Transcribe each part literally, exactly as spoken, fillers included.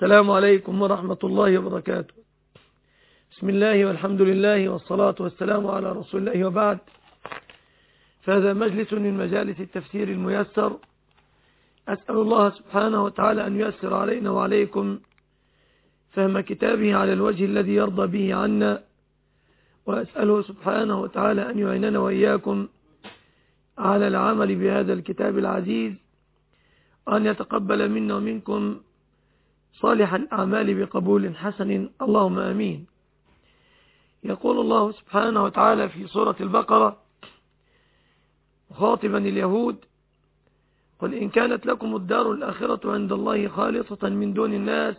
السلام عليكم ورحمة الله وبركاته. بسم الله والحمد لله والصلاة والسلام على رسول الله، وبعد. فهذا مجلس من مجالس التفسير الميسر. أسأل الله سبحانه وتعالى أن ييسر علينا وعليكم فهم كتابه على الوجه الذي يرضى به عنا، وأسأله سبحانه وتعالى أن يعيننا وإياكم على العمل بهذا الكتاب العزيز، وأن يتقبل منا ومنكم صالح الأعمال بقبول حسن، اللهم آمين. يقول الله سبحانه وتعالى في سورة البقرة مخاطبا اليهود: قل إن كانت لكم الدار الآخرة عند الله خالصة من دون الناس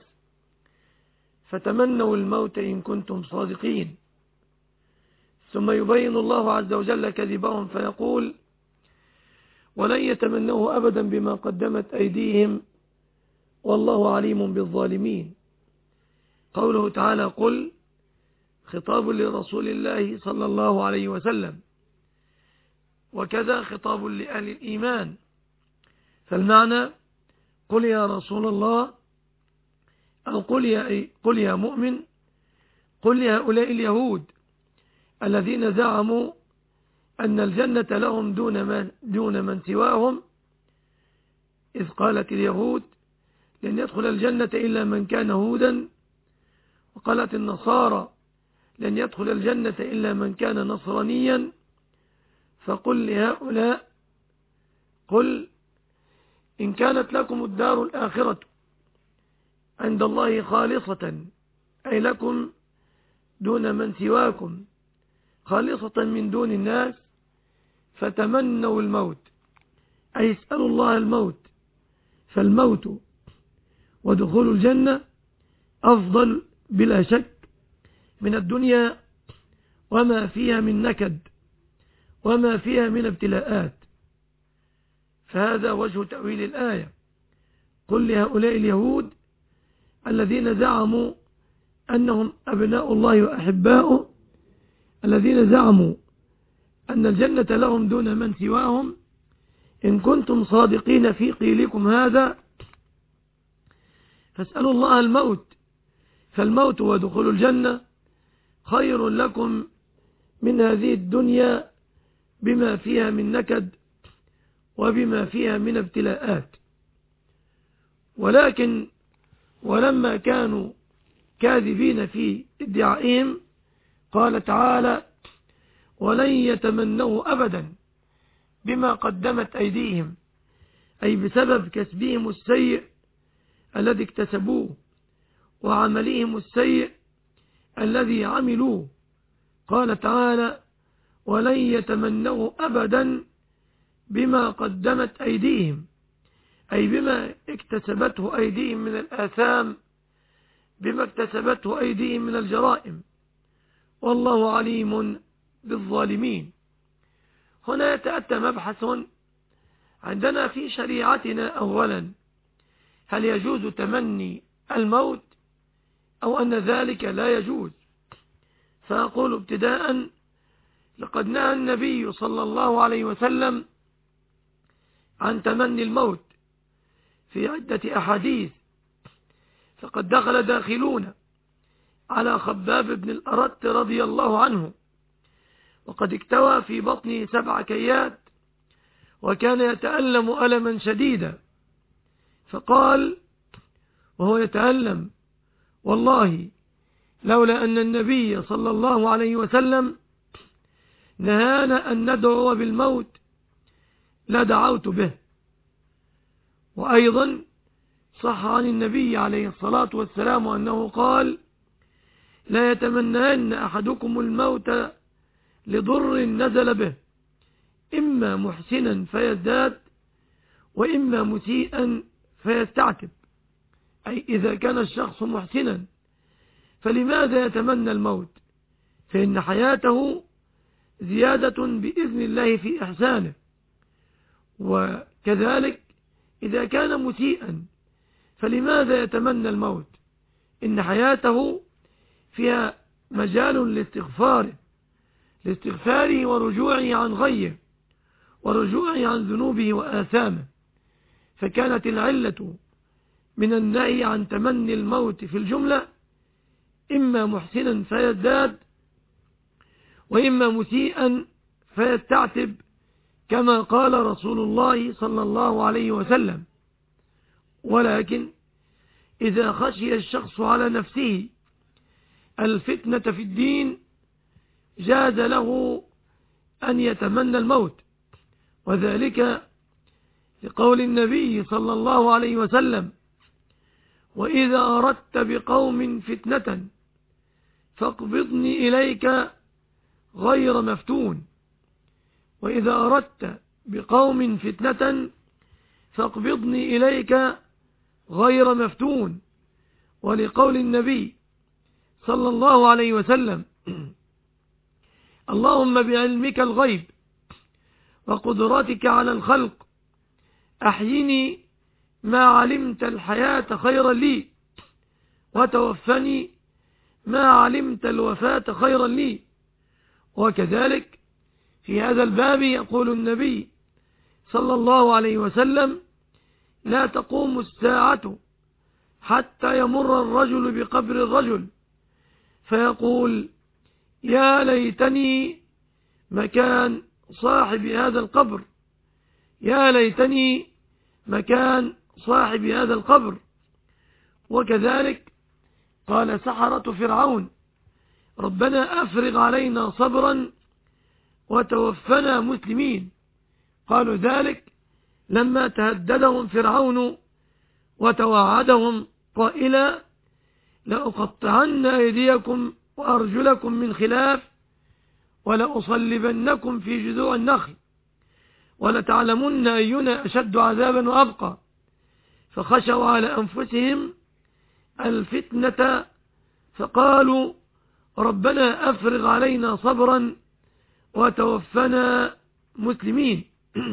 فتمنوا الموت إن كنتم صادقين. ثم يبين الله عز وجل كذبهم فيقول: ولن يتمنوه أبدا بما قدمت أيديهم والله عليم بالظالمين. قوله تعالى قل خطاب لرسول الله صلى الله عليه وسلم، وكذا خطاب لأهل الإيمان. فالمعنى قل يا رسول الله، أو قل يا, قل يا مؤمن، قل لهؤلاء اليهود الذين زعموا أن الجنة لهم دون من, دون من سواهم، إذ قالت اليهود لن يدخل الجنة إلا من كان هودا، وقالت النصارى لن يدخل الجنة إلا من كان نصرانيا. فقل لهؤلاء قل إن كانت لكم الدار الآخرة عند الله خالصة، أي لكم دون من سواكم، خالصة من دون الناس، فتمنوا الموت، أي اسألوا الله الموت. فالموت ودخول الجنة أفضل بلا شك من الدنيا وما فيها من نكد وما فيها من ابتلاءات. فهذا وجه تأويل الآية. قل لهؤلاء اليهود الذين زعموا أنهم أبناء الله وأحباؤه، الذين زعموا أن الجنة لهم دون من سواهم، إن كنتم صادقين في قيلكم هذا فاسألوا الله الموت، فالموت ودخول الجنة خير لكم من هذه الدنيا بما فيها من نكد وبما فيها من ابتلاءات. ولكن ولما كانوا كاذبين في ادعائهم قال تعالى: ولن يتمنوا أبدا بما قدمت أيديهم، أي بسبب كسبهم السيء الذي اكتسبوه وعملهم السيء الذي عملوه. قال تعالى: ولن يتمنوا أبدا بما قدمت أيديهم، أي بما اكتسبته أيديهم من الآثام، بما اكتسبته أيديهم من الجرائم، والله عليم بالظالمين. هنا يتأتى مبحث عندنا في شريعتنا. أولا، هل يجوز تمني الموت أو أن ذلك لا يجوز؟ فأقول ابتداء: لقد نهى النبي صلى الله عليه وسلم عن تمني الموت في عدة أحاديث. فقد دخل داخلون على خباب بن الأرت رضي الله عنه، وقد اكتوى في بطنه سبع كيات، وكان يتألم ألما شديدا، فقال وهو يتألم: والله لولا أن النبي صلى الله عليه وسلم نهانا أن ندعو بالموت لدعوت به. وأيضا صح عن النبي عليه الصلاة والسلام أنه قال: لا يتمنين أحدكم الموت لضر نزل به، إما محسنا فيزداد وإما مسيئا فيستعتب. أي إذا كان الشخص محسنا فلماذا يتمنى الموت؟ فإن حياته زيادة بإذن الله في إحسانه. وكذلك إذا كان مسيئا فلماذا يتمنى الموت؟ إن حياته فيها مجال لاستغفاره لاستغفاره ورجوعه عن غيه ورجوعه عن ذنوبه وآثامه. فكانت العلة من النهي عن تمني الموت في الجملة إما محسنا فيزداد وإما مسيئا فيستعتب، كما قال رسول الله صلى الله عليه وسلم. ولكن إذا خشي الشخص على نفسه الفتنة في الدين جاز له أن يتمنى الموت، وذلك لقول النبي صلى الله عليه وسلم: وإذا أردت بقوم فتنة فاقبضني إليك غير مفتون. وإذا أردت بقوم فتنة فاقبضني إليك غير مفتون. ولقول النبي صلى الله عليه وسلم: اللهم بعلمك الغيب وقدرتك على الخلق أحيني ما علمت الحياة خيرا لي، وتوفني ما علمت الوفاة خيرا لي. وكذلك في هذا الباب يقول النبي صلى الله عليه وسلم: لا تقوم الساعة حتى يمر الرجل بقبر الرجل فيقول: يا ليتني مكان صاحب هذا القبر، يا ليتني مكان صاحب هذا القبر. وكذلك قال سحرة فرعون: ربنا أفرغ علينا صبرا وتوفنا مسلمين. قالوا ذلك لما تهددهم فرعون وتوعدهم قائلا: لأقطعن أيديكم وأرجلكم من خلاف ولأصلبنكم في جذوع النخل ولتعلمن أينا أشد عذابا وأبقى. فخشوا على أنفسهم الفتنة فقالوا: ربنا أفرغ علينا صبرا وتوفنا مسلمين.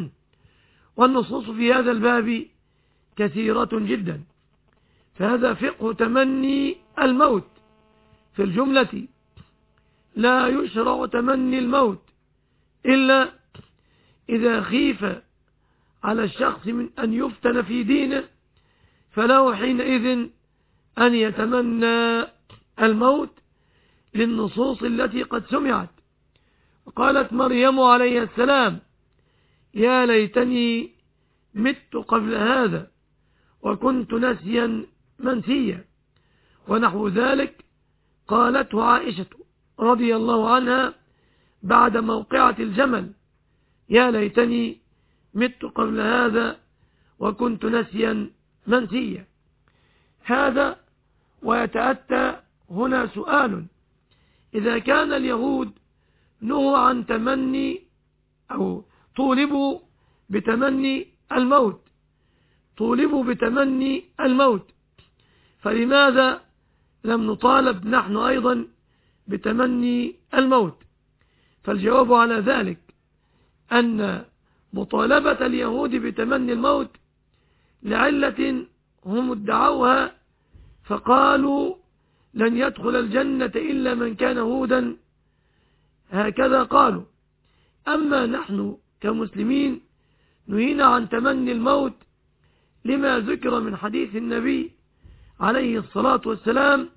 والنصوص في هذا الباب كثيرة جدا، فهذا فقه تمني الموت في الجملة. لا يشرع تمني الموت إلا إذا خيف على الشخص من أن يفتن في دينه، فله حينئذ أن يتمنى الموت للنصوص التي قد سمعت. قالت مريم عليه السلام: يا ليتني مت قبل هذا وكنت نسيا منسيا. ونحو ذلك قالته عائشة رضي الله عنها بعد موقعة الجمل: يا ليتني مت قبل هذا وكنت نسيا منسيا. هذا ويتأتى هنا سؤال: إذا كان اليهود نهوا عن تمني أو طولبوا بتمني الموت طولبوا بتمني الموت فلماذا لم نطالب نحن أيضا بتمني الموت؟ فالجواب على ذلك أن مطالبة اليهود بتمني الموت لعلة هم ادعوها، فقالوا: لن يدخل الجنة إلا من كان هودا، هكذا قالوا. أما نحن كمسلمين نهينا عن تمني الموت لما ذكر من حديث النبي عليه الصلاة والسلام: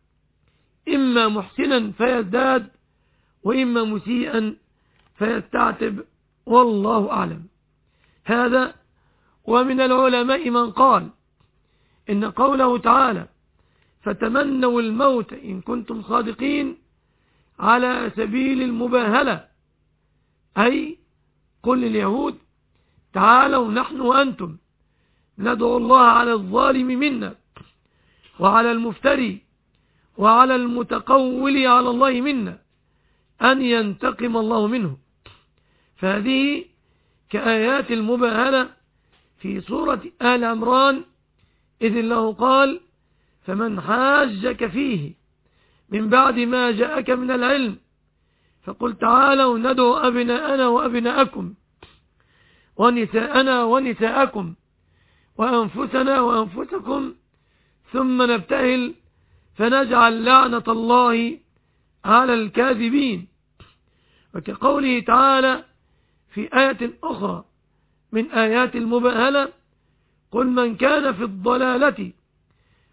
إما محسنا فيزداد وإما مسيئا فيستعتب، والله أعلم. هذا ومن العلماء من قال إن قوله تعالى: فتمنوا الموت إن كنتم صادقين على سبيل المباهلة، أي قل لليهود: تعالوا نحن وأنتم ندعو الله على الظالم منا وعلى المفتري وعلى المتقول على الله منا أن ينتقم الله منه. فهذه كآيات المباهلة في سورة آل عمران، إذ الله قال: فمن حاجك فيه من بعد ما جاءك من العلم فقل تعالوا ندعو أبناءنا وأبناءكم ونساءنا ونساءكم وأنفسنا وأنفسكم ثم نبتهل فنجعل لعنة الله على الكاذبين. وكقوله تعالى في آية أخرى من آيات المباهلة: قل من كان في الضلالة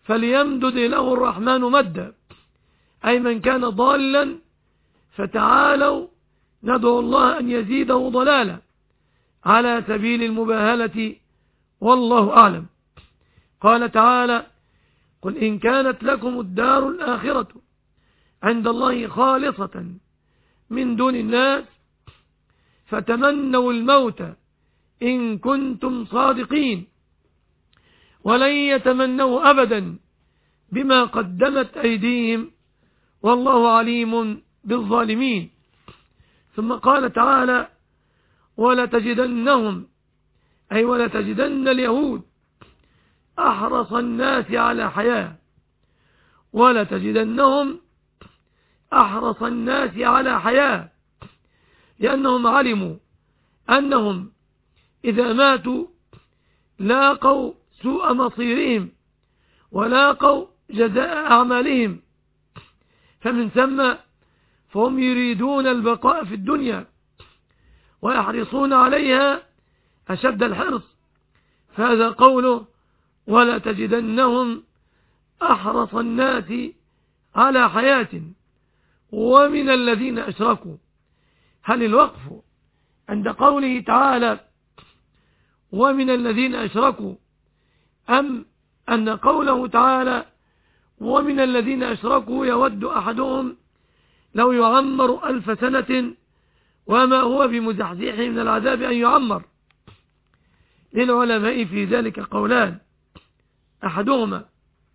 فليمدد له الرحمن مدا، أي من كان ضالا فتعالوا ندعو الله أن يزيده ضلالا على سبيل المباهلة، والله أعلم. قال تعالى: قل إن كانت لكم الدار الآخرة عند الله خالصة من دون الناس فتمنوا الموت إن كنتم صادقين ولن يتمنوا أبدا بما قدمت أيديهم والله عليم بالظالمين. ثم قال تعالى: ولتجدنهم، أي ولتجدن اليهود أحرص الناس على حياة، ولتجدنهم أحرص الناس على حياة، لأنهم علموا أنهم إذا ماتوا لاقوا سوء مصيرهم ولاقوا جزاء أعمالهم، فمن ثم فهم يريدون البقاء في الدنيا ويحرصون عليها أشد الحرص. فهذا قوله: ولا تجدنهم أحرص الناس على حياة ومن الذين أشركوا. هل الوقف عند قوله تعالى ومن الذين أشركوا، أم أن قوله تعالى ومن الذين أشركوا يود أحدهم لو يعمر ألف سنة وما هو بمزحزحه من العذاب أن يعمر؟ للعلماء في ذلك قولان: أحدهما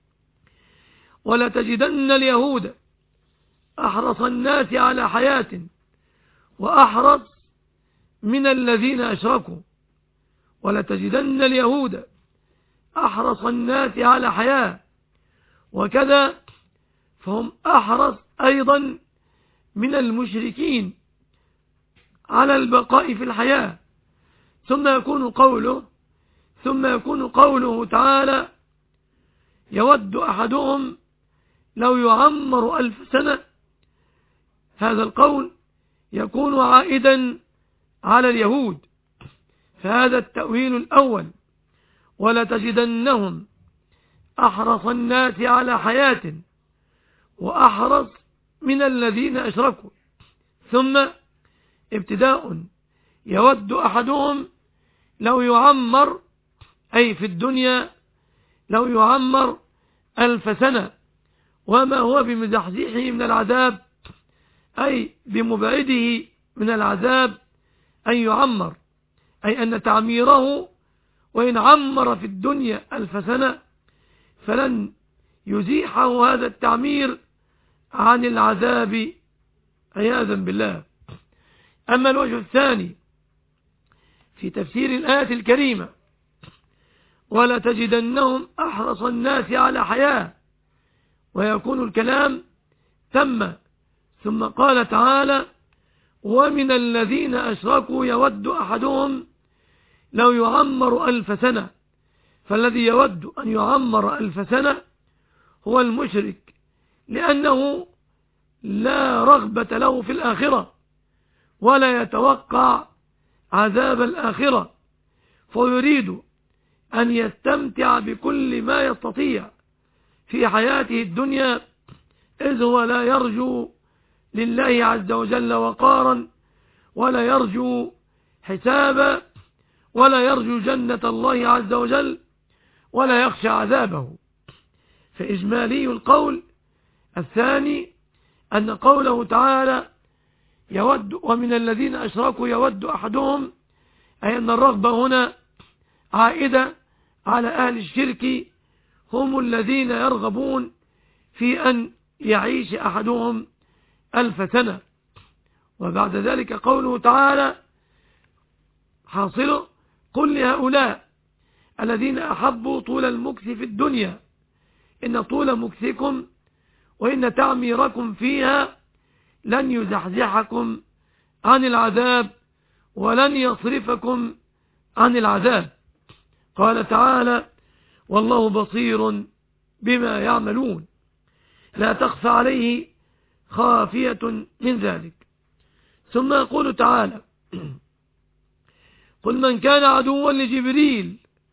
ولتجدن اليهود أحرص الناس على حياة وأحرص من الذين أشركوا، ولتجدن اليهود أحرص الناس على حياة، وكذا فهم أحرص أيضا من المشركين على البقاء في الحياة. ثم يكون قوله ثم يكون قوله تعالى يود أحدهم لو يعمر ألف سنة، هذا القول يكون عائدا على اليهود، فهذا التأويل الأول: ولتجدنهم أحرص الناس على حياة وأحرص من الذين أشركوا. ثم ابتداء: يود أحدهم لو يعمر، أي في الدنيا لو يعمر ألف سنة وما هو بمزحزحه من العذاب، أي بمبعده من العذاب أن يعمر، أي أن تعميره وإن عمر في الدنيا ألف سنة فلن يزيحه هذا التعمير عن العذاب عياذا بالله. أما الوجه الثاني في تفسير الآية الكريمة: ولتجدنهم أحرص الناس على حياة، ويكون الكلام تم، ثم قال تعالى: ومن الذين أشركوا يود أحدهم لو يعمر ألف سنة. فالذي يود أن يعمر ألف سنة هو المشرك، لأنه لا رغبة له في الآخرة ولا يتوقع عذاب الآخرة، فيريد أن يستمتع بكل ما يستطيع في حياته الدنيا، إذ هو لا يرجو لله عز وجل وقارا ولا يرجو حسابا ولا يرجو جنة الله عز وجل ولا يخشى عذابه. فإجمالي القول الثاني أن قوله تعالى يود ومن الذين أشركوا يود أحدهم، أي أن الرغبة هنا عائدة على أهل الشرك، هم الذين يرغبون في أن يعيش أحدهم ألف سنة. وبعد ذلك قوله تعالى حاصله: قل لهؤلاء الذين أحبوا طول المكث في الدنيا إن طول مكثكم وإن تعميركم فيها لن يزحزحكم عن العذاب ولن يصرفكم عن العذاب. قال تعالى: والله بصير بما يعملون، لا تخفى عليه خافية من ذلك. ثم يقول تعالى: قل من كان عدوا لجبريل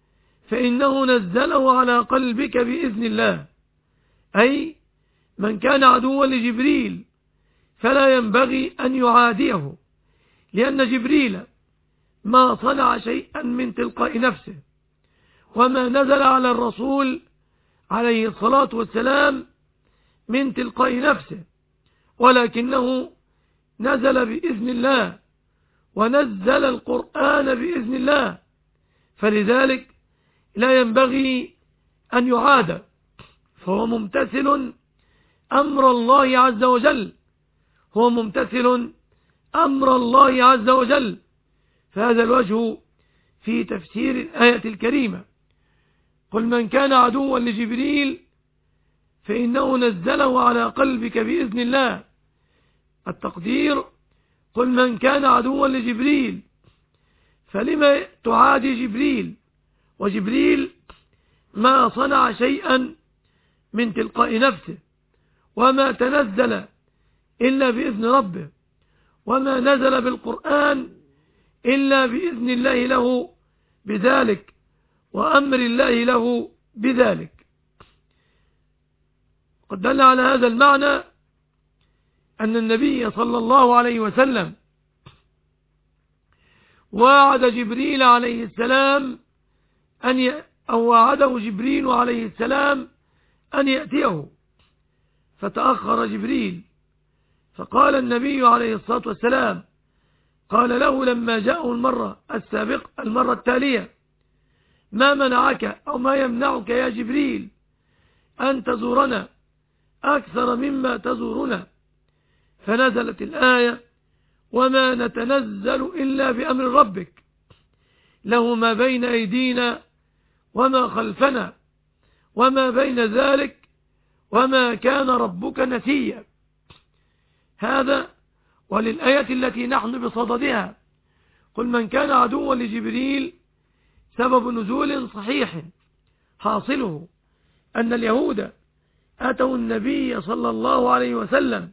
فإنه نزله على قلبك بإذن الله، أي من كان عدوا لجبريل فلا ينبغي أن يعاديه، لأن جبريل ما صنع شيئا من تلقاء نفسه، وما نزل على الرسول عليه الصلاة والسلام من تلقاء نفسه، ولكنه نزل بإذن الله ونزل القرآن بإذن الله، فلذلك لا ينبغي أن يعاد، فهو ممتثل أمر الله عز وجل، هو ممتثل أمر الله عز وجل. فهذا الوجه في تفسير الآية الكريمة. قل من كان عدوا لجبريل فإنه نزله على قلبك بإذن الله. التقدير قل من كان عدوا لجبريل، فلما تعادي جبريل؟ وجبريل ما صنع شيئا من تلقاء نفسه، وما تنزل إلا بإذن ربه، وما نزل بالقرآن إلا بإذن الله له بذلك، وأمر الله له بذلك. قد دل على هذا المعنى أن النبي صلى الله عليه وسلم وعد جبريل عليه السلام أن ي... أو وعده جبريل عليه السلام أن يأتيه، فتأخر جبريل، فقال النبي عليه الصلاة والسلام قال له لما جاءه المرة السابقة المرة التالية: ما منعك أو ما يمنعك يا جبريل أن تزورنا أكثر مما تزورنا؟ فنزلت الآية: وما نتنزل إلا بأمر ربك له ما بين أيدينا وما خلفنا وما بين ذلك وما كان ربك نسيا. هذا وللآية التي نحن بصددها: قل من كان عدوا لجبريل سبب نزول صحيح، حاصله أن اليهود أتوا النبي صلى الله عليه وسلم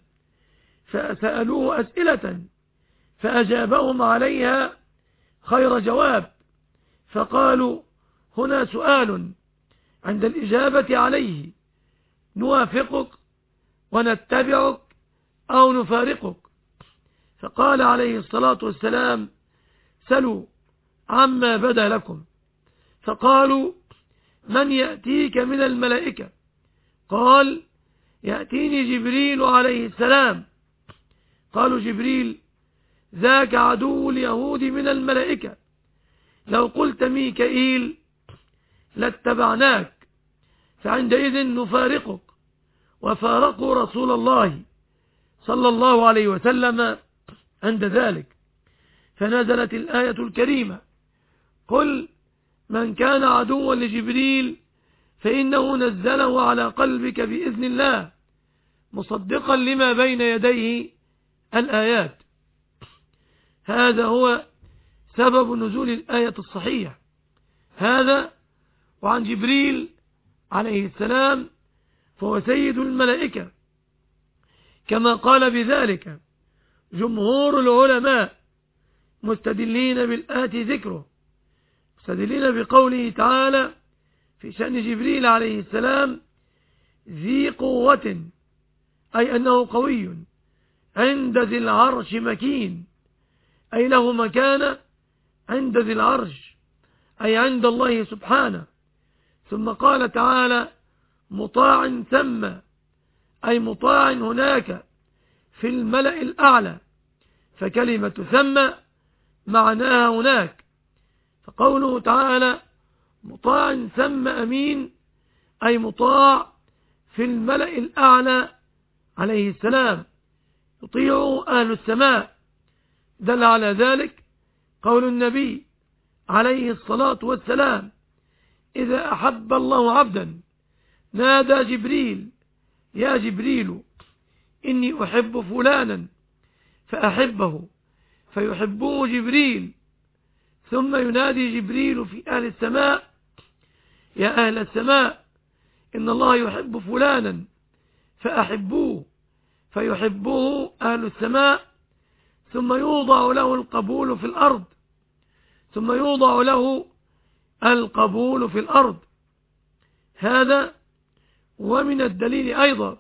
فسألوه أسئلة فأجابهم عليها خير جواب، فقالوا: هنا سؤال عند الإجابة عليه نوافقك ونتبعك أو نفارقك. فقال عليه الصلاة والسلام: سلوا عما بدا لكم. فقالوا: من يأتيك من الملائكة؟ قال: يأتيني جبريل عليه السلام. قالوا: جبريل ذاك عدو اليهود من الملائكة، لو قلت ميكائيل لاتبعناك، فعندئذ نفارقك. وفارقوا رسول الله صلى الله عليه وسلم عند ذلك، فنزلت الآية الكريمة: قل من كان عدوا لجبريل فإنه نزله على قلبك بإذن الله، مصدقا لما بين يديه الآيات. هذا هو سبب نزول الآية الصحيح هذا. وعن جبريل عليه السلام فهو سيد الملائكة، كما قال بذلك جمهور العلماء، مستدلين بالآتي ذكره، مستدلين بقوله تعالى في شأن جبريل عليه السلام: ذي قوة، أي أنه قوي، عند ذي العرش مكين، أي له مكانة عند ذي العرش، أي عند الله سبحانه. ثم قال تعالى: مطاع ثم، أي مطاع هناك في الملأ الأعلى، فكلمة ثم معناها هناك. فقوله تعالى: مطاع ثم أمين، أي مطاع في الملأ الأعلى عليه السلام، يطيعه أهل السماء. دل على ذلك قول النبي عليه الصلاة والسلام: إذا أحب الله عبدا نادى جبريل: يا جبريل إني أحب فلانا فأحبه، فيحبه جبريل. ثم ينادي جبريل في أهل السماء: يا أهل السماء إن الله يحب فلانا فأحبوه، فيحبه أهل السماء. ثم يوضع له القبول في الأرض، ثم يوضع له القبول في الأرض. هذا ومن الدليل أيضا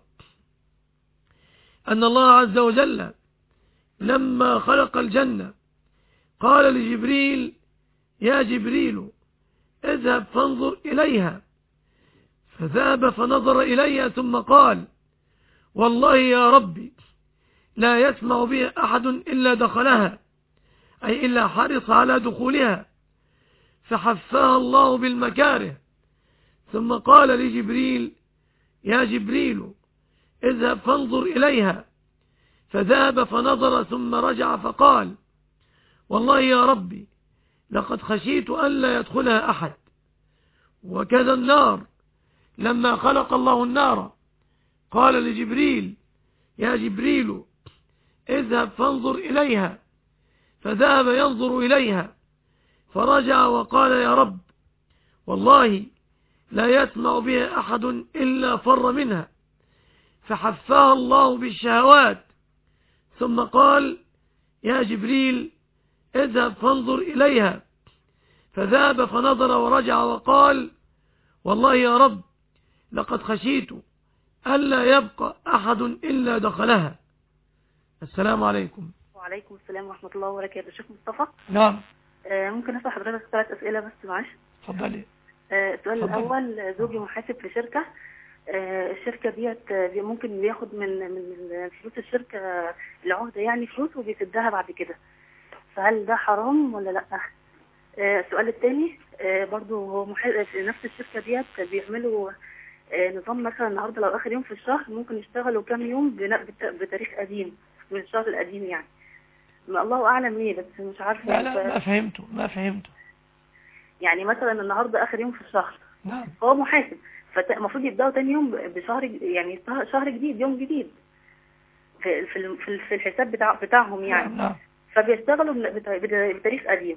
أن الله عز وجل لما خلق الجنة قال لجبريل: يا جبريل اذهب فانظر إليها. فذهب فنظر إليها ثم قال: والله يا ربي لا يسمع بها أحد إلا دخلها، أي إلا حرص على دخولها، فحفاها الله بالمكاره. ثم قال لجبريل: يا جبريل اذهب فانظر إليها. فذهب فنظر ثم رجع فقال: والله يا ربي لقد خشيت ألا يدخلها أحد. وكذا النار لما خلق الله النار قال لجبريل: يا جبريل اذهب فانظر إليها. فذهب ينظر إليها فرجع وقال: يا رب والله لا يسمع بها أحد إلا فر منها، فحفاها الله بالشهوات. ثم قال: يا جبريل اذهب فانظر إليها. فذهب فنظر ورجع وقال: والله يا رب لقد خشيت ألا يبقى أحد إلا دخلها. السلام عليكم. وعليكم السلام ورحمة الله وبركاته. شيخ مصطفى. نعم. آه ممكن أسأل حضرتك ثلاث أسئلة بس معلش؟ اتفضلي. آه السؤال الأول: زوجي محاسب في شركة، آه الشركة ديت ممكن بياخد من من فلوس الشركة العهدة يعني فلوس وبيسدها بعد كده، فهل ده حرام ولا لأ؟ آه السؤال الثاني: آه برضو هو محاسب نفس الشركة ديت بيعملوا آه نظام مثلا النهارده لو آخر يوم في الشهر ممكن يشتغلوا كام يوم بتاريخ قديم من الشهر القديم يعني. ما الله أعلم ليه بس مش عارفة. لا لا ما فهمته ما فهمته يعني مثلا النهاردة آخر يوم في الشهر. نعم. هو محاسب فالمفروض يبدأوا تاني يوم بشهر يعني شهر جديد يوم جديد في في في الحساب بتاع بتاعهم يعني. نعم. نعم. فبيشتغلوا بتاريخ قديم،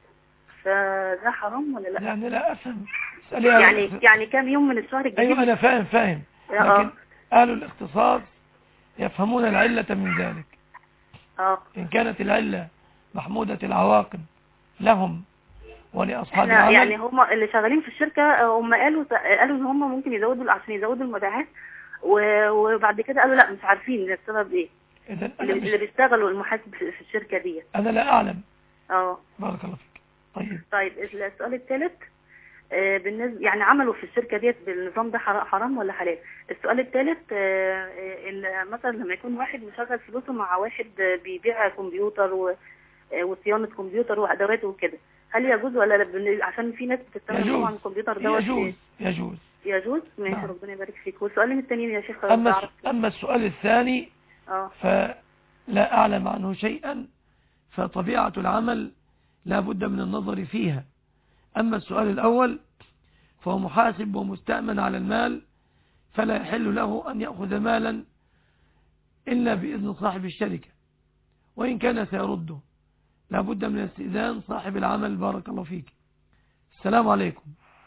فده حرام ولا لا؟ يعني لا أفهم. يعني يعني كام يوم من الشهر الجديد؟ أيوة أنا فاهم فاهم لكن أهل الاختصاص يفهمون العلة من ذلك. اه إن كانت العلة محمودة العواقب لهم ولأصحاب العمل. يعني هم اللي شغالين في الشركة هم قالوا قالوا إن هم ممكن يزودوا عشان يزودوا المبيعات، وبعد كده قالوا لا مش عارفين السبب إيه. إذن اللي, مش... اللي بيشتغلوا المحاسب في الشركة دي. أنا لا أعلم. اه بارك الله فيك. طيب طيب السؤال الثالث: آه بالنسبة يعني عملوا في الشركة ديت بالنظام ده حرام ولا حلال؟ السؤال الثالث: آه مثلا لما يكون واحد مشغل فلوسه مع واحد بيبيع كمبيوتر وصيانة كمبيوتر وأدوات وكده، هل يجوز ولا لا؟ عشان في ناس بتستخدم طبعا الكمبيوتر دوت. يجوز يجوز يجوز. ماشي. نعم. ربنا يبارك فيك. والسؤالين التانيين يا شيخ أما, أما السؤال الثاني اه فلا أعلم عنه شيئا، فطبيعة العمل لا بد من النظر فيها. أما السؤال الأول فهو محاسب ومستأمن على المال، فلا يحل له أن يأخذ مالا إلا بإذن صاحب الشركة، وإن كان سيرده لا بد من استئذان صاحب العمل. بارك الله فيك. السلام عليكم.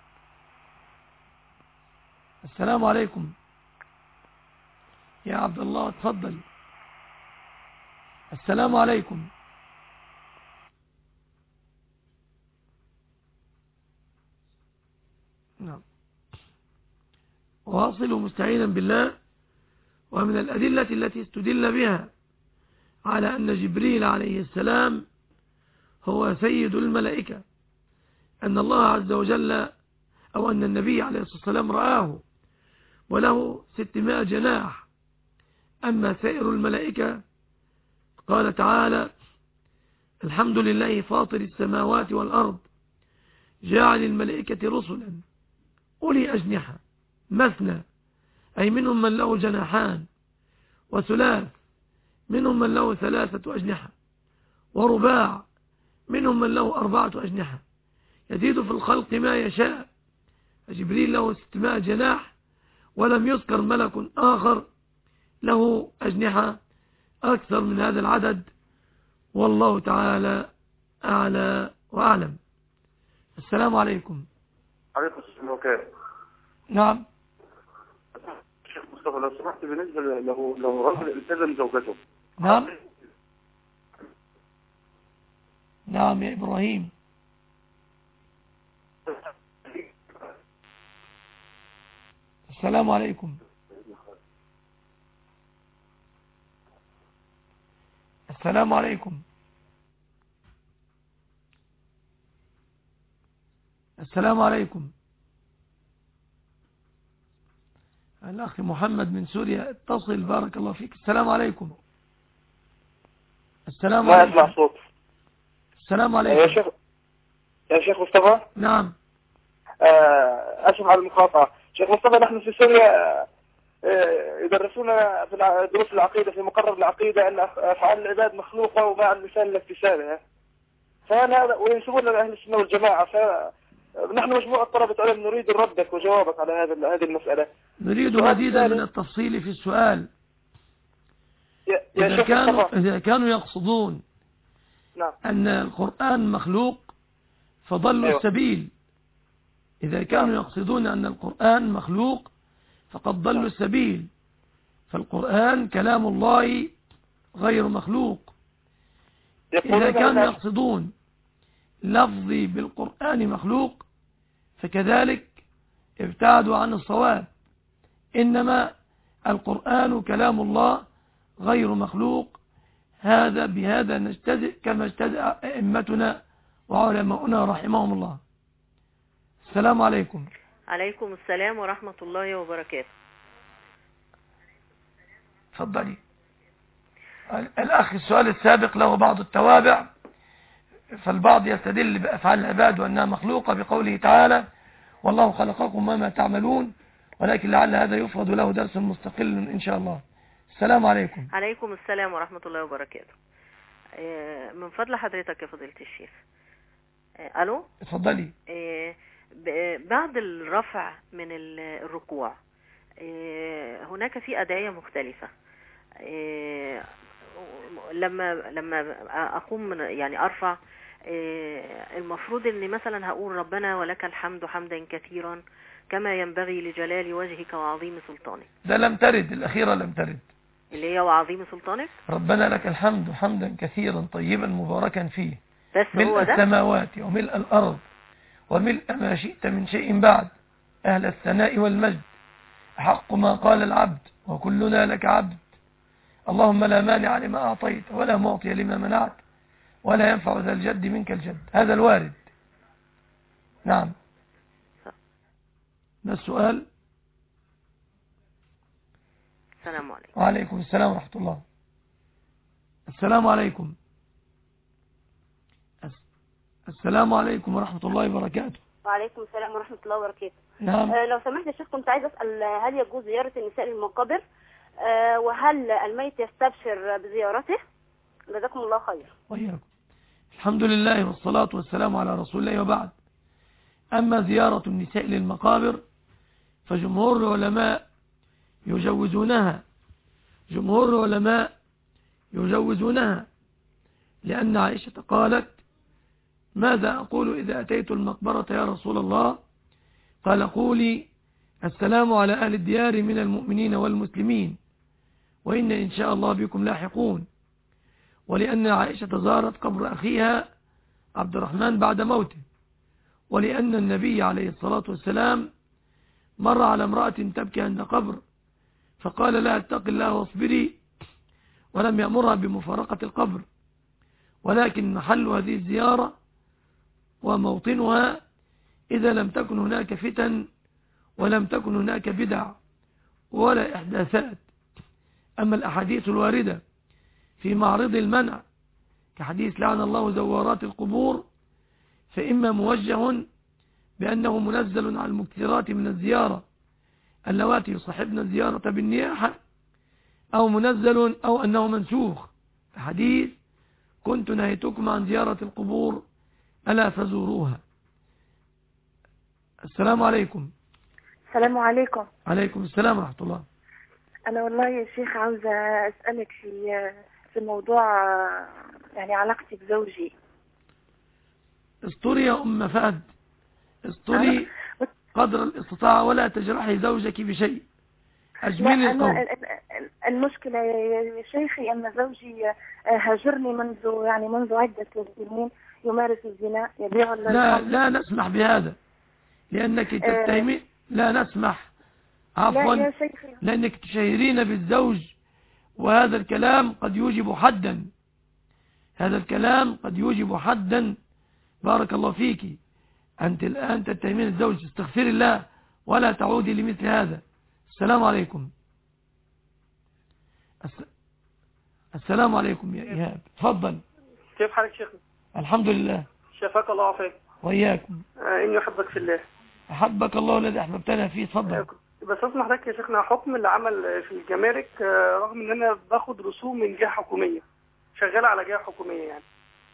السلام عليكم يا عبد الله، اتفضل. السلام عليكم. نعم. واصل مستعينا بالله. ومن الأدلة التي استدل بها على أن جبريل عليه السلام هو سيد الملائكة أن الله عز وجل أو أن النبي عليه الصلاة والسلام رآه وله ستمائة جناح. أما سائر الملائكة قال تعالى: الحمد لله فاطر السماوات والأرض جاعل الملائكة رسلا أولي أجنحة مثنى، أي منهم من له جناحان، وثلاث منهم من له ثلاثة أجنحة، ورباع منهم من له أربعة أجنحة، يزيد في الخلق ما يشاء. جبريل له ستمائة جناح، ولم يذكر ملك آخر له أجنحة أكثر من هذا العدد، والله تعالى أعلى وأعلم. السلام عليكم. عليكم السلام وبركاته. نعم. شيخ مصطفى لو سمحت بالنسبة له لو رجل التزم زوجته. نعم نعم يا إبراهيم. السلام عليكم. السلام عليكم. السلام عليكم. الأخ محمد من سوريا اتصل، بارك الله فيك. السلام عليكم. السلام ما عليكم. أسمع صوت. السلام عليكم. يا شيخ يا شيخ مصطفى. نعم. أسف على المقاطعة. شيخ مصطفى، نحن في سوريا يدرسونا في دروس العقيدة في مقرر العقيدة أن أفعال العباد مخلوقة ومع المثال لاكتسابها، فأنا وينسبون لأهل السنة والجماعة. فنحن مجموعة طلبة علم نريد ردك وجوابك على هذا هذه المسألة. نريد مزيدا من التفصيل في السؤال. يا يا إذا شيخ كانوا مصطفى. إذا كانوا يقصدون نعم. أن القرآن مخلوق فضلوا أيوة. السبيل. إذا كانوا يقصدون أن القرآن مخلوق فقد ضلوا السبيل، فالقرآن كلام الله غير مخلوق. إذا كانوا يقصدون لفظي بالقرآن مخلوق فكذلك ابتعدوا عن الصواب، إنما القرآن كلام الله غير مخلوق. هذا بهذا نجتزئ كما اجتزأ أئمتنا وعلماؤنا رحمهم الله. السلام عليكم. عليكم السلام ورحمة الله وبركاته. تفضلي. الأخ السؤال السابق له بعض التوابع، فالبعض يستدل بأفعال العباد وأنها مخلوقة بقوله تعالى والله خلقكم وما تعملون، ولكن لعل هذا يفرض له درس مستقل إن شاء الله. السلام عليكم. عليكم السلام ورحمة الله وبركاته. من فضل حضرتك يا فضيلة الشيخ. ألو. اتفضلي. بعد الرفع من الركوع هناك في أدعية مختلفة. لما لما أقوم يعني أرفع، المفروض أني مثلا هقول ربنا ولك الحمد حمدا كثيرا كما ينبغي لجلال وجهك وعظيم سلطانك. ده لم ترد، الأخيرة لم ترد، اللي هي وعظيم سلطانك. ربنا لك الحمد حمدا كثيرا طيبا مباركا فيه بس ملء هو ده؟ السماوات وملء الأرض وملء ما شئت من شيء بعد، أهل الثناء والمجد، حق ما قال العبد وكلنا لك عبد، اللهم لا مانع لما أعطيت ولا معطي لما منعت ولا ينفع ذا الجد منك الجد. هذا الوارد. نعم. ده السؤال. السلام عليكم. وعليكم السلام ورحمة الله. السلام عليكم. السلام عليكم ورحمة الله وبركاته. وعليكم السلام ورحمة الله وبركاته. نعم. آه لو سمحت يا شيخ، كنت عايز أسأل هل يجوز زيارة النساء للمقابر؟ آه وهل الميت يستبشر بزيارته؟ جزاكم الله خير. وإياكم. الحمد لله والصلاة والسلام على رسول الله، وبعد. أما زيارة النساء للمقابر فجمهور العلماء يجوزونها، جمهور العلماء يجوزونها، لأن عائشة قالت ماذا أقول إذا أتيت المقبرة يا رسول الله؟ قال قولي السلام على أهل الديار من المؤمنين والمسلمين وإن إن شاء الله بكم لاحقون. ولأن عائشة زارت قبر أخيها عبد الرحمن بعد موته، ولأن النبي عليه الصلاة والسلام مر على امرأة تبكي عند قبر فقال لها اتق الله واصبري، ولم يأمرها بمفارقة القبر، ولكن محل هذه الزيارة وموطنها إذا لم تكن هناك فتن ولم تكن هناك بدع ولا إحداثات. أما الأحاديث الواردة في معرض المنع كحديث لعن الله زوارات القبور فإما موجه بأنه منزل على المكثرات من الزيارة اللواتي يصحبن الزيارة بالنياحة، أو منزل أو أنه منسوخ حديث كنت نهيتكم عن زيارة القبور ألا فزوروها. السلام عليكم. السلام عليكم. عليكم السلام ورحمة الله. أنا والله يا شيخ عاوزة أسألك في في موضوع يعني علاقتي بزوجي. استوري يا أم فهد، استوري قدر الاستطاعة ولا تجرحي زوجك بشيء، أجملي القول. المشكلة يا شيخي أن زوجي هاجرني منذ يعني منذ عدة سنين، يمارس الزنا، يبيع. لا لا نسمح بهذا، لأنك تتهمين. لا نسمح عفوا لا يا شيخي. لأنك تشهرين بالزوج، وهذا الكلام قد يوجب حدا، هذا الكلام قد يوجب حدا. بارك الله فيك. أنت الآن تتهمين الزوج، استغفر الله ولا تعودي لمثل هذا. السلام عليكم. السلام عليكم يا إيهاب، تفضل. كيف حالك شيخنا؟ الحمد لله. شفاك الله وعافاك. وإياكم. آه إني أحبك في الله. أحبك الله الذي أحببتنا فيه. تفضل. بس اسمح لك يا شيخنا، حكم العمل في الجمارك رغم ان انا باخد رسوم من جهة حكومية، شغال على جهة حكومية يعني.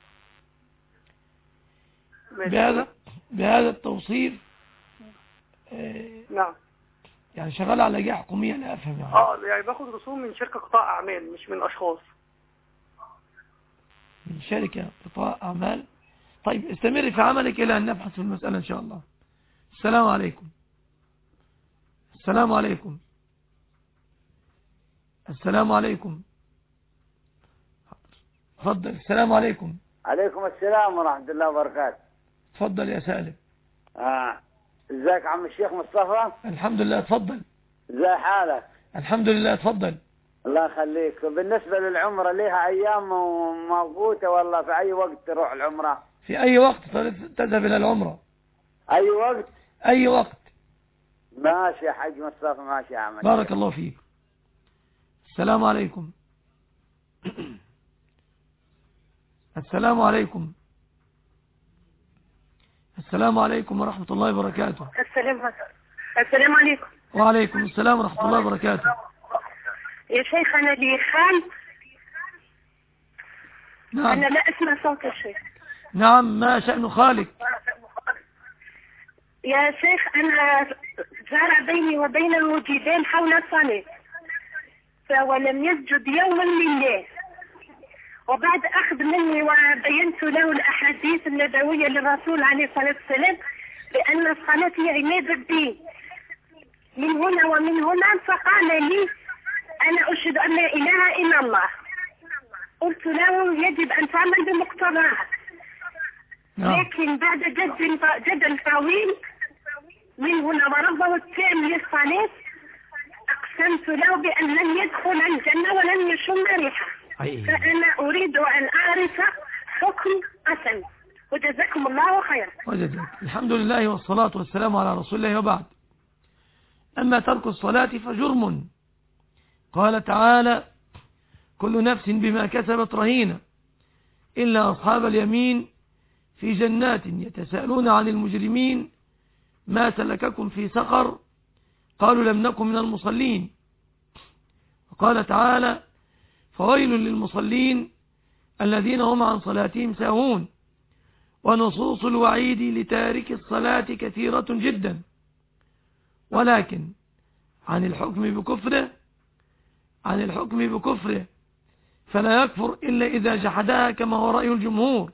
بهذا بهذا التوصيف آه نعم، يعني شغال على جهة حكومية. لا أفهم يعني. اه يعني باخد رسوم من شركة قطاع أعمال مش من أشخاص. من شركة قطاع أعمال. طيب استمر في عملك إلى أن نبحث في المسألة إن شاء الله. السلام عليكم. السلام عليكم. السلام عليكم. تفضل. السلام عليكم. عليكم السلام ورحمة الله وبركاته. تفضل يا سالم. اه ازيك عم الشيخ مصطفى؟ الحمد لله. تفضل. ازي حالك؟ الحمد لله. تفضل. الله يخليك. بالنسبة للعمرة ليها ايام موقوتة والله في اي وقت تروح العمرة؟ في اي وقت تذهب الى العمرة. اي وقت؟ اي وقت. ماشي يا حاج مصطفى، ماشي يا عم. بارك الله فيك. السلام عليكم. السلام عليكم. السلام عليكم ورحمة الله وبركاته. السلام السلام عليكم. وعليكم السلام ورحمة الله وبركاته. يا شيخ أنا لي خال. نعم. أنا لا أسمع صوت الشيخ. نعم، ما شأن خالك؟ يا شيخ أنا جرى بيني وبينه جدال حول الصلاة، فولم يسجد يوما لله، وبعد أخذ مني وبينت له الأحاديث النبوية للرسول عليه الصلاة والسلام بأن الصلاة هي عماد الدين من هنا ومن هنا، فقال لي أنا أشهد أن لا إله إلا الله. قلت له يجب أن تعمل بمقتضاها، لكن بعد جدل جدل طويل من هنا ورفضه التام للصلاة أقسمت له بأن لن يدخل الجنة ولن يشم ريحه. فأنا أريد أن أعرف حكم قسم، وجزاكم الله خيرا. وجزاك. الحمد لله والصلاة والسلام على رسول الله، وبعد. أما ترك الصلاة فجرم. قال تعالى كل نفس بما كسبت رهينة إلا أصحاب اليمين في جنات يتساءلون عن المجرمين ما سلككم في سقر قالوا لم نكن من المصلين. وقال تعالى فويل للمصلين الذين هم عن صلاتهم ساهون. ونصوص الوعيد لتارك الصلاة كثيرة جدا، ولكن عن الحكم بكفره عن الحكم بكفره فلا يكفر إلا إذا جحدها كما هو رأي الجمهور.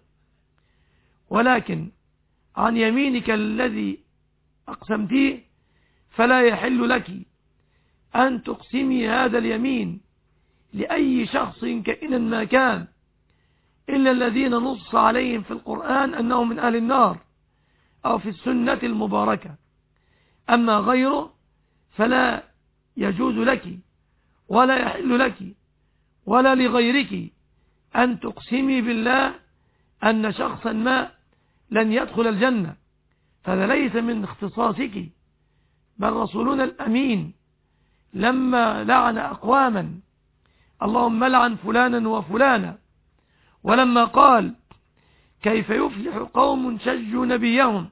ولكن عن يمينك الذي أقسمتيه فلا يحل لك أن تقسمي هذا اليمين لأي شخص كائنا ما كان إلا الذين نص عليهم في القرآن أنهم من أهل النار أو في السنة المباركة. أما غيره فلا يجوز لك ولا يحل لك ولا لغيرك أن تقسمي بالله أن شخصا ما لن يدخل الجنة، فهذا ليس من اختصاصك. بل رسولنا الأمين لما لعن أقواما اللهم لعن فلانا وفلانا، ولما قال كيف يفلح قوم شجوا نبيهم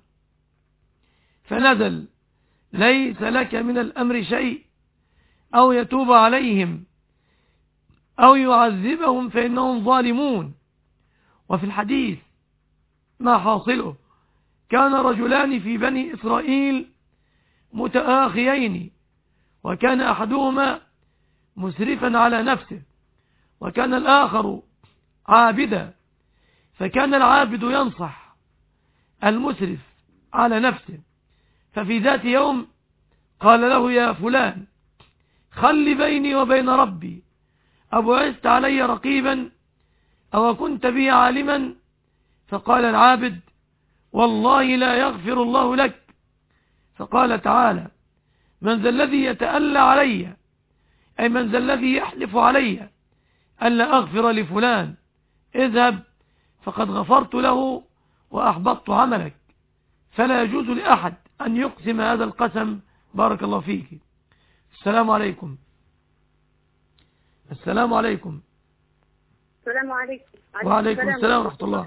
فنزل ليس لك من الأمر شيء أو يتوب عليهم أو يعذبهم فإنهم ظالمون. وفي الحديث ما حاصله كان رجلان في بني إسرائيل متآخيين، وكان أحدهما مسرفا على نفسه وكان الآخر عابدا، فكان العابد ينصح المسرف على نفسه. ففي ذات يوم قال له يا فلان خل بيني وبين ربي أبعثت علي رقيبا أو كنت بي عالما؟ فقال العابد والله لا يغفر الله لك. فقال تعالى من ذا الذي يتألى علي، أي من ذا الذي يحلف علي ألا أغفر لفلان، اذهب فقد غفرت له وأحبطت عملك. فلا يجوز لأحد أن يقسم هذا القسم. بارك الله فيك. السلام عليكم. السلام عليكم. السلام عليكم. وعليكم السلام ورحمة الله.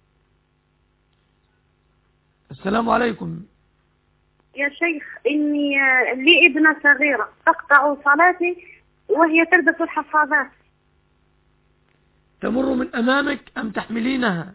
السلام عليكم. يا شيخ، إني لي ابنة صغيرة تقطع صلاتي وهي تلبس الحفاظات. تمر من أمامك أم تحملينها؟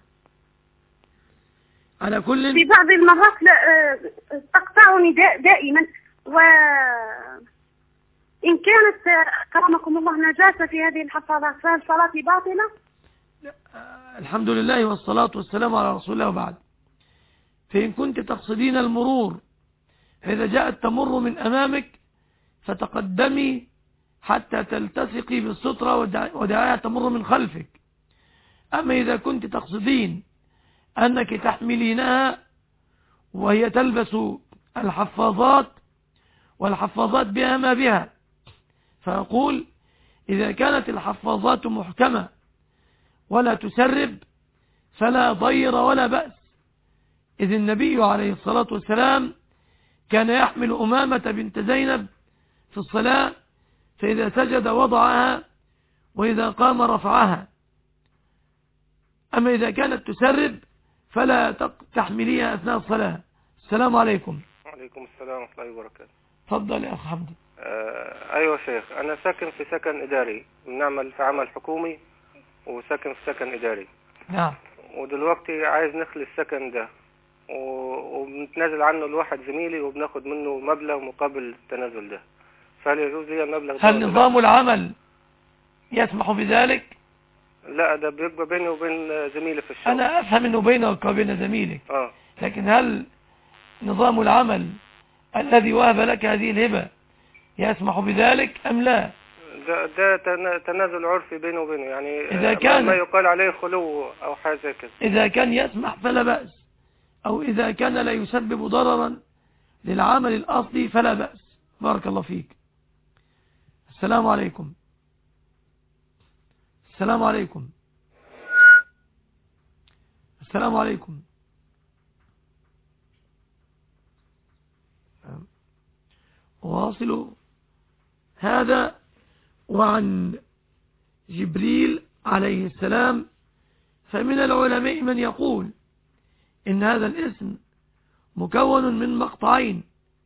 على كل في بعض المرات لا تقطعني دائما، وإن كانت كرمكم الله نجاسة في هذه الحفاظات فهل صلاتي باطلة؟ الحمد لله والصلاة والسلام على رسول الله وبعد. فإن كنت تقصدين المرور، فإذا جاءت تمر من أمامك فتقدمي حتى تلتصقي بالسترة ودعاها تمر من خلفك. أما إذا كنت تقصدين أنك تحملينها وهي تلبس الحفاظات والحفاظات بها ما بها، فأقول إذا كانت الحفاظات محكمة ولا تسرب فلا ضير ولا بأس، إذ النبي عليه الصلاة والسلام كان يحمل أمامة بنت زينب في الصلاة، فإذا سجد وضعها وإذا قام رفعها. أما إذا كانت تسرب فلا تحمليها أثناء الصلاة. السلام عليكم. وعليكم السلام ورحمة الله وبركاته. تفضل يا أخ حمدي. آه أيوة شيخ، أنا ساكن في سكن إداري، بنعمل في عمل حكومي وساكن في سكن إداري. نعم. ودلوقتي عايز نخلي السكن ده وبنتنازل عنه لواحد زميلي وبناخد منه مبلغ مقابل التنازل ده، فهل يجوز لي المبلغ ده؟ هل نظام العمل يسمح بذلك؟ لا، ده بيبقى بيني وبين زميلي في الشغل. أنا أفهم أنه بينك وبين زميلك. آه. لكن هل نظام العمل الذي وهب لك هذه الهبة يسمح بذلك أم لا؟ ده, ده تنازل عرفي بينه وبينه، يعني إذا كان ما يقال عليه خلو أو حاجة زي كده. إذا كان يسمح فلا بأس، أو إذا كان لا يسبب ضررا للعمل الأصلي فلا بأس. بارك الله فيك. السلام عليكم. السلام عليكم. السلام عليكم. واصل هذا. وعن جبريل عليه السلام، فمن العلماء من يقول إن هذا الاسم مكون من مقطعين،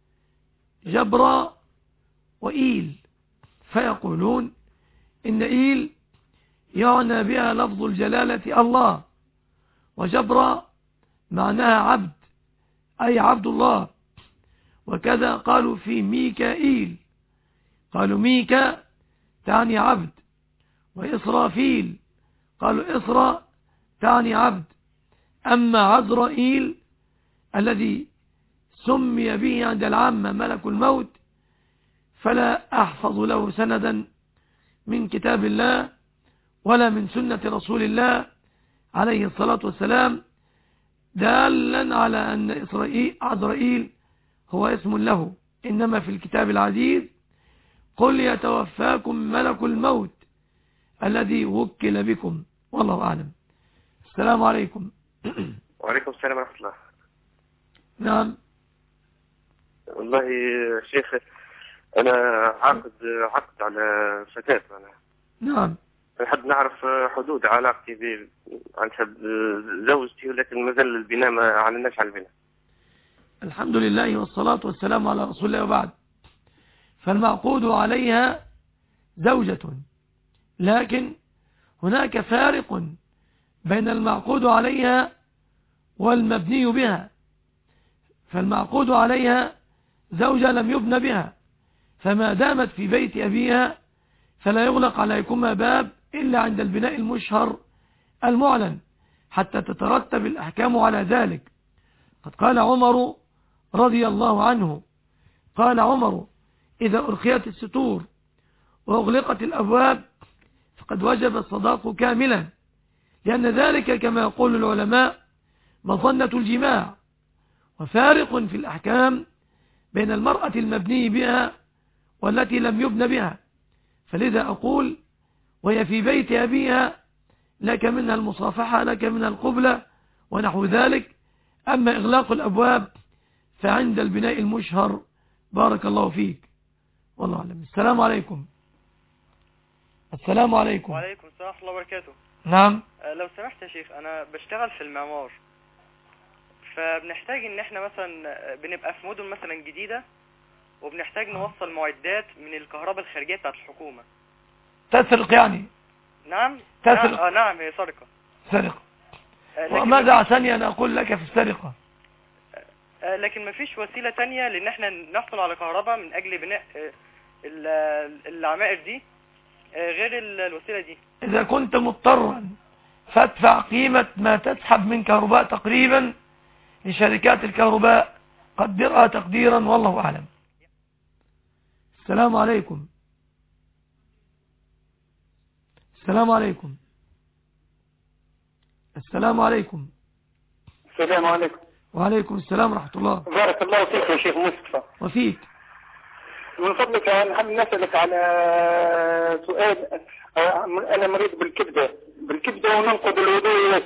جبرا وإيل، فيقولون إن إيل يعنى بها لفظ الجلالة الله، وجبرا معناها عبد أي عبد الله. وكذا قالوا في ميكائيل، قالوا ميكا تعني عبد، وإسرافيل قالوا إسرا تعني عبد. أما عزرائيل الذي سمي به عند العامة ملك الموت فلا أحفظ له سندا من كتاب الله ولا من سنة رسول الله عليه الصلاة والسلام دالا على أن إسرائيل عزرائيل هو اسم له، إنما في الكتاب العزيز قل يتوفاكم ملك الموت الذي وكل بكم، والله أعلم. السلام عليكم. وعليكم السلام ورحمة الله. نعم. والله شيخ، أنا عقد عقد على فتاة أنا. نعم. نحب نعرف حدود علاقتي ب عن زوجتي، ولكن ما زال البناء ما أعلناش على البناء. الحمد لله والصلاة والسلام على رسول الله وبعد. فالمعقود عليها زوجة، لكن هناك فارق بين المعقود عليها والمبني بها. فالمعقود عليها زوجة لم يبنى بها، فما دامت في بيت أبيها فلا يغلق عليكما باب إلا عند البناء المشهر المعلن حتى تترتب الأحكام على ذلك. قد قال عمر رضي الله عنه، قال عمر: إذا أرخيت الستور وأغلقت الأبواب فقد وجب الصداق كاملا، لأن ذلك كما يقول العلماء مظنة الجماع. وفارق في الأحكام بين المرأة المبني بها والتي لم يبن بها، فلذا أقول وهي في بيت أبيها لك منها المصافحة، لك منها القبلة ونحو ذلك. أما إغلاق الأبواب فعند البناء المشهر. بارك الله فيك، والله أعلم. السلام عليكم. السلام عليكم. وعليكم السلام ورحمة الله وبركاته. نعم. لو سمحت يا شيخ، أنا بشتغل في المعمار، فبنحتاج إن إحنا مثلا بنبقى في مدن مثلا جديدة، وبنحتاج نوصل معدات من الكهرباء الخارجية بتاعت الحكومة. تسرق يعني؟ نعم. تسرق. آه نعم، هي سرقة. سرقة. وماذا عساني أن أقول لك في السرقة؟ لكن ما فيش وسيلة تانية لأن احنا نحصل على كهرباء من أجل بناء العمائر دي غير الوسيلة دي. إذا كنت مضطرا فادفع قيمة ما تسحب من كهرباء تقريبا لشركات الكهرباء، قدرها تقديرا والله أعلم. السلام عليكم. السلام عليكم. السلام عليكم. السلام عليكم. وعليكم السلام ورحمة الله. بارك الله فيك يا شيخ مصطفى. وفيك. من فضلك نحب نسألك على سؤال. أنا مريض بالكبدة بالكبدة وننقض الوضوء،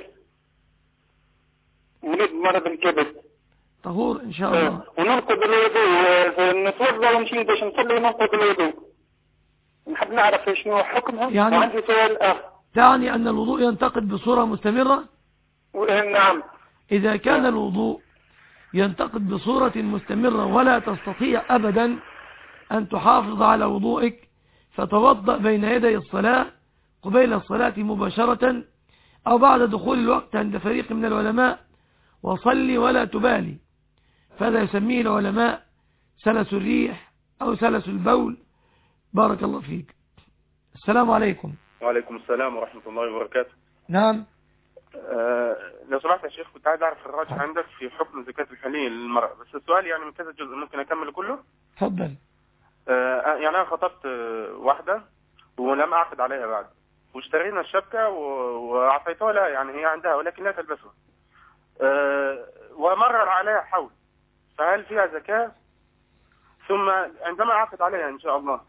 مريض مرض الكبد. طهور إن شاء الله. وننقض الوضوء، نتوضأ ونمشي باش نصلي وننقض الوضوء. نحب نعرف شنو حكمها. يعني وعندي سؤال آخر. تعني أن الوضوء ينتقد بصورة مستمرة؟ نعم. إذا كان الوضوء ينتقد بصورة مستمرة ولا تستطيع أبدا أن تحافظ على وضوئك، فتوضأ بين يدي الصلاة قبيل الصلاة مباشرة أو بعد دخول الوقت عند فريق من العلماء، وصلي ولا تبالي. فهذا يسميه العلماء سلس الريح أو سلس البول. بارك الله فيك. السلام عليكم. وعليكم السلام ورحمة الله وبركاته. نعم. آه لو سمحت يا شيخ، كنت عايز أعرف الراجح عندك في حكم زكاة الحلي للمرأة، بس السؤال يعني من كذا جزء، ممكن أكمل كله؟ تفضل. آه يعني أنا خطبت واحدة ولم أعقد عليها بعد، واشترينا الشبكة وأعطيتها لها، يعني هي عندها ولكن لا تلبسها. آه ومرر عليها حول، فهل فيها زكاة؟ ثم عندما أعقد عليها إن شاء الله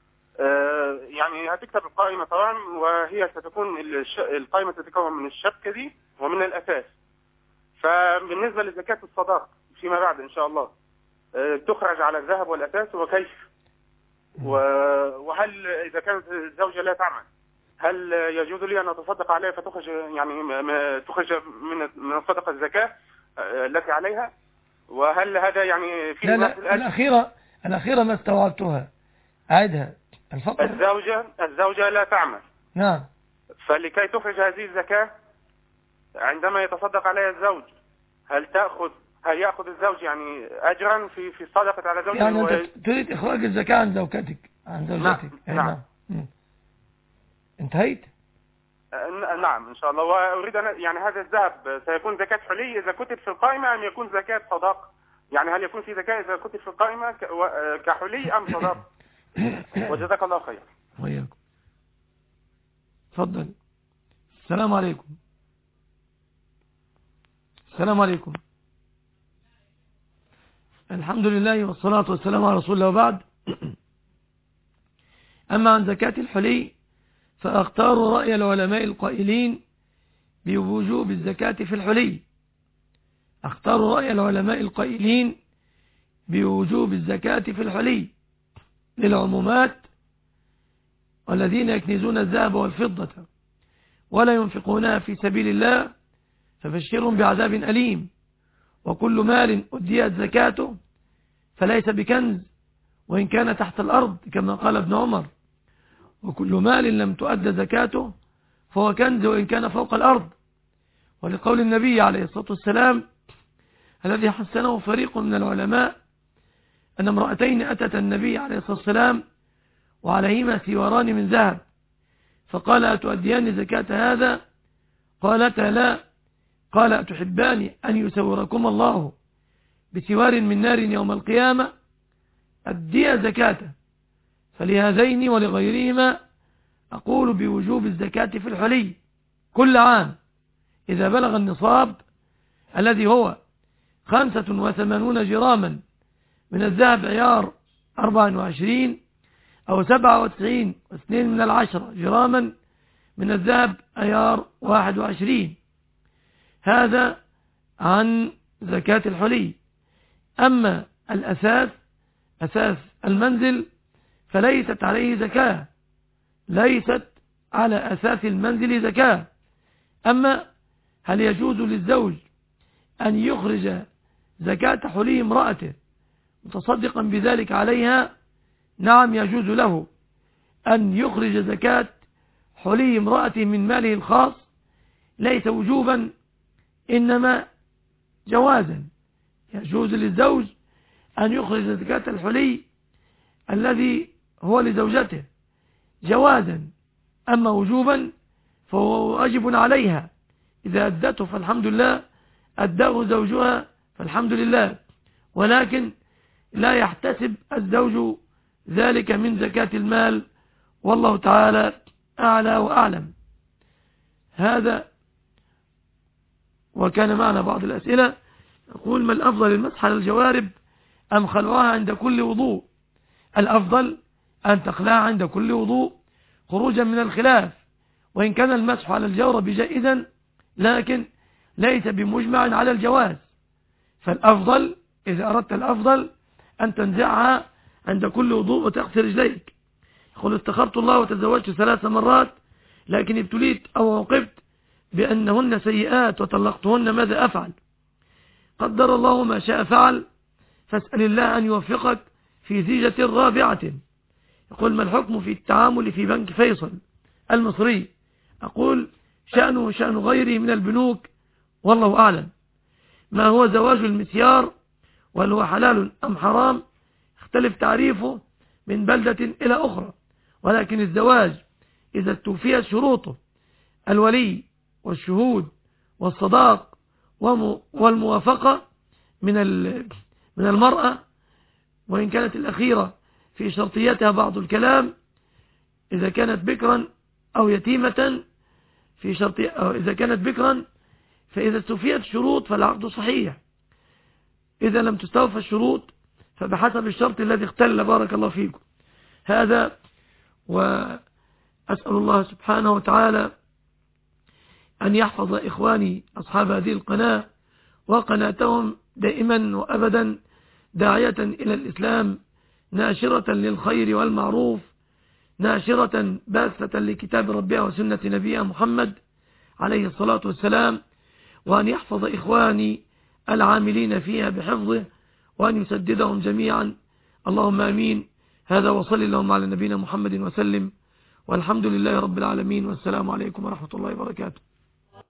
آه يعني هتكتب القائمة طبعا، وهي ستكون الش... القائمة تتكون من الشبكة دي ومن الأساس. فبالنسبة لزكاة الصداق فيما بعد إن شاء الله آه تخرج على الذهب والأساس وكيف؟ و... وهل إذا كانت الزوجة لا تعمل هل يجوز لي أن أتصدق عليها فتخرج يعني م... تخرج من من الصدقة الزكاة آه التي عليها؟ وهل هذا يعني في لا لا الأخيرة الأخيرة ما استوعبتها، عيدها. الفقر. الزوجة الزوجة لا تعمل. نعم. فلكي تخرج هذه الزكاة عندما يتصدق عليها الزوج، هل تأخذ هل يأخذ الزوج يعني أجرا في في الصدقة على زوجته؟ يعني أنت تريد إخراج الزكاة عن زوجتك عن زوجتك. نعم. نعم. نعم. انتهيت؟ نعم إن شاء الله. وأريد أن يعني هذا الذهب سيكون زكاة حلي إذا كتب في القائمة أم يكون زكاة صداق؟ يعني هل يكون في زكاة إذا كتب في القائمة كحلي أم صداق؟ وجزاك الله خير. وياكم. تفضل. السلام عليكم. السلام عليكم. الحمد لله والصلاة والسلام على رسول الله وبعد. أما عن زكاة الحلي فأختار رأي العلماء القائلين بوجوب الزكاة في الحلي. أختار رأي العلماء القائلين بوجوب الزكاة في الحلي للعمومات، والذين يكنزون الذهب والفضة ولا ينفقونها في سبيل الله فبشرهم بعذاب أليم. وكل مال أديت زكاته فليس بكنز وإن كان تحت الأرض كما قال ابن عمر، وكل مال لم تؤد زكاته فهو كنز وإن كان فوق الأرض. ولقول النبي عليه الصلاة والسلام الذي حسنه فريق من العلماء أن امرأتين أتت النبي عليه الصلاة والسلام وعليهما سواران من ذهب، فقال أتؤديان زكاة هذا؟ قالتا لا. قال أتحبان أن يسوركم الله بسوار من نار يوم القيامة؟ أديا زكاة. فلهذين ولغيرهما أقول بوجوب الزكاة في الحلي كل عام إذا بلغ النصاب الذي هو خمسة وثمانون جراما من الذهب عيار أربعة وعشرين أو سبعة وتسعين واثنين من العشرة جراما من الذهب عيار واحد وعشرين. هذا عن زكاة الحلي. أما الأساس أساس المنزل فليست عليه زكاة، ليست على أساس المنزل زكاة. أما هل يجوز للزوج أن يخرج زكاة حلي امرأته متصدقا بذلك عليها؟ نعم يجوز له أن يخرج زكاة حلي امرأته من ماله الخاص، ليس وجوبا إنما جوازا. يجوز للزوج أن يخرج زكاة الحلي الذي هو لزوجته جوازا، أما وجوبا فهو واجب عليها. إذا أدته فالحمد لله، أداه زوجها فالحمد لله، ولكن لا يحتسب الزوج ذلك من زكاة المال، والله تعالى أعلى وأعلم. هذا. وكان معنا بعض الأسئلة يقول: ما الأفضل، المسح على الجوارب أم خلعها عند كل وضوء؟ الأفضل أن تخلعها عند كل وضوء خروجا من الخلاف، وإن كان المسح على الجورب جائزا لكن ليس بمجمع على الجواز. فالأفضل إذا أردت الأفضل أن تنزعها عند كل وضوء وتغسل رجليك. يقول: استخرت الله وتزوجت ثلاث مرات لكن ابتليت أو عوقبت بأنهن سيئات وطلقتهن، ماذا أفعل؟ قدر الله ما شاء فعل، فاسأل الله أن يوفقك في زيجة رابعة. يقول: ما الحكم في التعامل في بنك فيصل المصري؟ أقول: شأنه شأن غيره من البنوك والله أعلم. ما هو زواج المسيار، وهل هو حلال أم حرام؟ اختلف تعريفه من بلدة إلى أخرى، ولكن الزواج إذا استوفيت شروطه، الولي والشهود والصداق والموافقة من من المرأة، وإن كانت الأخيرة في شرطيتها بعض الكلام، إذا كانت بكرا أو يتيمة في شرط، أو إذا كانت بكرا فإذا استوفيت الشروط فالعقد صحيح. إذا لم تستوفى الشروط فبحسب الشرط الذي اختل. بارك الله فيكم. هذا. وأسأل الله سبحانه وتعالى أن يحفظ إخواني أصحاب هذه القناة وقناتهم دائما وأبدا داعية إلى الإسلام، ناشرة للخير والمعروف، ناشرة باثة لكتاب ربها وسنة نبيها محمد عليه الصلاة والسلام، وأن يحفظ إخواني العاملين فيها بحفظه، وأن يسددهم جميعا، اللهم آمين. هذا وصلي اللهم على نبينا محمد وسلم، والحمد لله رب العالمين، والسلام عليكم ورحمة الله وبركاته.